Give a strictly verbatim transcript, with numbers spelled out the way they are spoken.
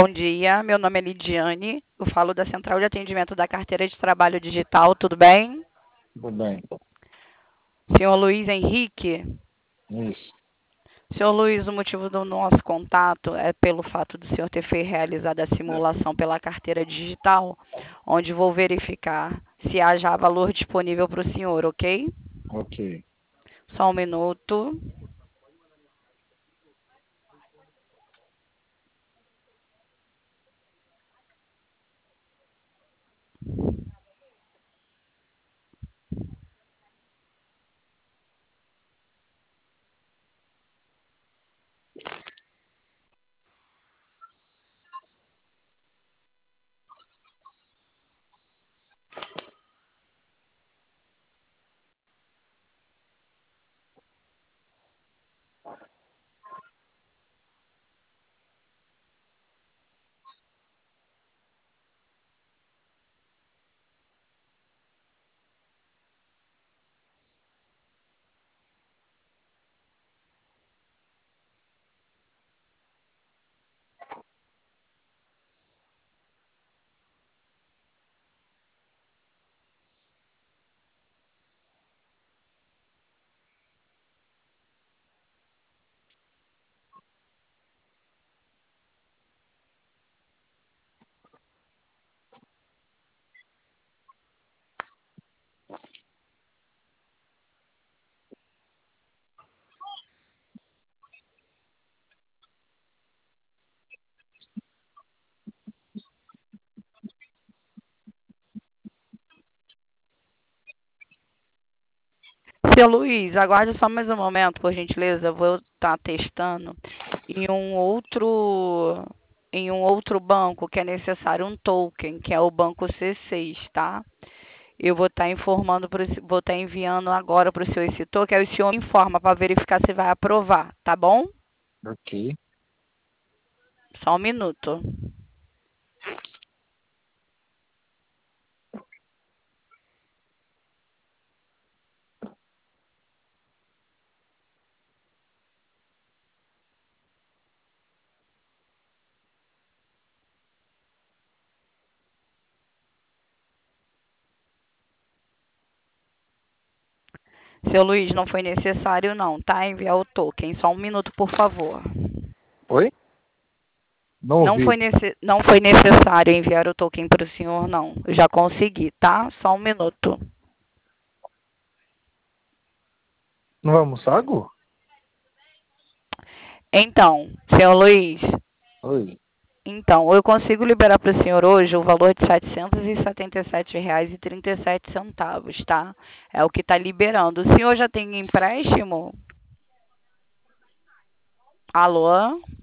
dia. Meu nome é Lidiane. Eu falo da Central de Atendimento da Carteira de Trabalho Digital. Tudo bem? Tudo bem. Senhor Luiz Henrique? Isso. Senhor Luiz, o motivo do nosso contato é pelo fato do senhor ter feito realizado a simulação pela carteira digital, onde vou verificar se há já valor disponível para o senhor, ok? Ok. Só um minuto. Seu Luiz, aguarde só mais um momento, por gentileza. Eu vou estar testando em um outro em um outro banco que é necessário um token, que é o banco C seis, tá? Eu vou estar informando, pro, vou estar enviando agora para o senhor esse token, aí o senhor me informa para verificar se vai aprovar, tá bom? Ok. Só um minuto. Seu Luiz, não foi necessário não, tá? Enviar o token. Só um minuto, por favor. Oi? Não Não ouvi. foi, nesse, não foi necessário enviar o token para o senhor, não. Eu já consegui, tá? Só um minuto. Não vai almoçar, Gu? Então, senhor Luiz, Oi. então, eu consigo liberar para o senhor hoje o valor de setecentos e setenta e sete reais e trinta e sete centavos, tá? É o que está liberando. O senhor já tem empréstimo? Alô?